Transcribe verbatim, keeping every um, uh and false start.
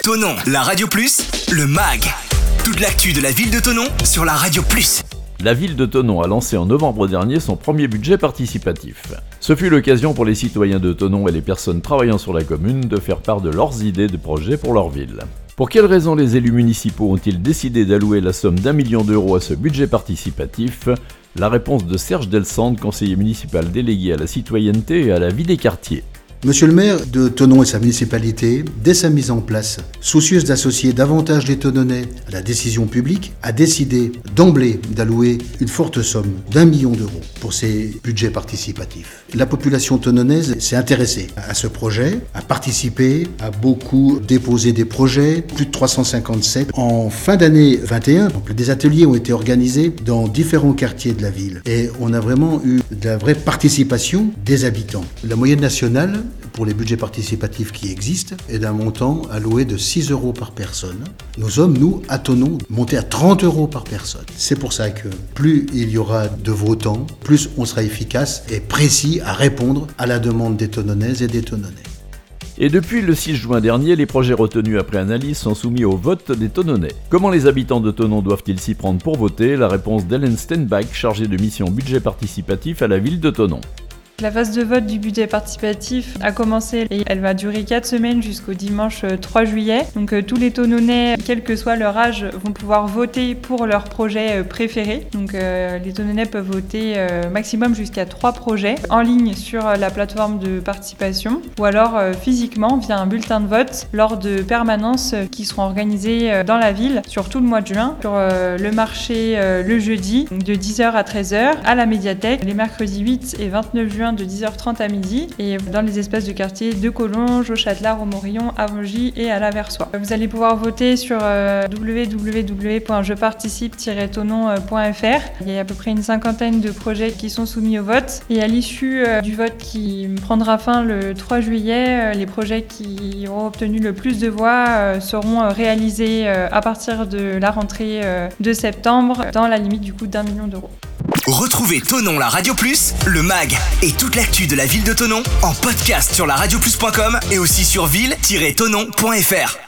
Thonon, la Radio Plus, le M A G. Toute l'actu de la ville de Thonon sur la Radio Plus. La ville de Thonon a lancé en novembre dernier son premier budget participatif. Ce fut l'occasion pour les citoyens de Thonon et les personnes travaillant sur la commune de faire part de leurs idées de projets pour leur ville. Pour quelles raisons les élus municipaux ont-ils décidé d'allouer la somme d'un million d'euros à ce budget participatif ? La réponse de Serge Delsande, conseiller municipal délégué à la citoyenneté et à la vie des quartiers. Monsieur le maire de Thonon et sa municipalité, dès sa mise en place, soucieuse d'associer davantage les Thononnais à la décision publique, a décidé d'emblée d'allouer une forte somme d'un million d'euros pour ces budgets participatifs. La population thononnaise s'est intéressée à ce projet, a participé, a beaucoup déposé des projets, plus de trois cent cinquante-sept. En fin d'année vingt et un, donc, des ateliers ont été organisés dans différents quartiers de la ville et on a vraiment eu de la vraie participation des habitants. La moyenne nationale pour les budgets participatifs qui existent est d'un montant alloué de six euros par personne. Nous sommes, nous, à Thonon, montés à trente euros par personne. C'est pour ça que plus il y aura de votants, plus on sera efficace et précis à répondre à la demande des Thononnaises et des Thononnais. Et depuis le six juin dernier, les projets retenus après analyse sont soumis au vote des Thononnais. Comment les habitants de Thonon doivent-ils s'y prendre pour voter ? La réponse d'Hélène Stenbach, chargée de mission budget participatif à la ville de Thonon. La phase de vote du budget participatif a commencé et elle va durer quatre semaines jusqu'au dimanche trois juillet. Donc euh, tous les Thononnais, quel que soit leur âge, vont pouvoir voter pour leur projet euh, préféré. Donc euh, les Thononnais peuvent voter euh, maximum jusqu'à trois projets en ligne sur euh, la plateforme de participation ou alors euh, physiquement via un bulletin de vote lors de permanences euh, qui seront organisées euh, dans la ville sur tout le mois de juin, sur euh, le marché euh, le jeudi de dix heures à treize heures, à la médiathèque les mercredis huit et vingt-neuf juin de dix heures trente à midi et dans les espaces de quartier de Collonges, au Châtelard, au Morillon, à Vongy et à la Versoix. Vous allez pouvoir voter sur euh, w w w point je participe tiret thonon point f r. Il y a à peu près une cinquantaine de projets qui sont soumis au vote et à l'issue euh, du vote qui prendra fin le trois juillet, euh, les projets qui auront obtenu le plus de voix euh, seront euh, réalisés euh, à partir de la rentrée euh, de septembre dans la limite du coût d'un million d'euros. Retrouvez Thonon, la Radio Plus, le M A G et toute l'actu de la ville de Thonon en podcast sur la radio plus point com et aussi sur ville tiret thonon point f r.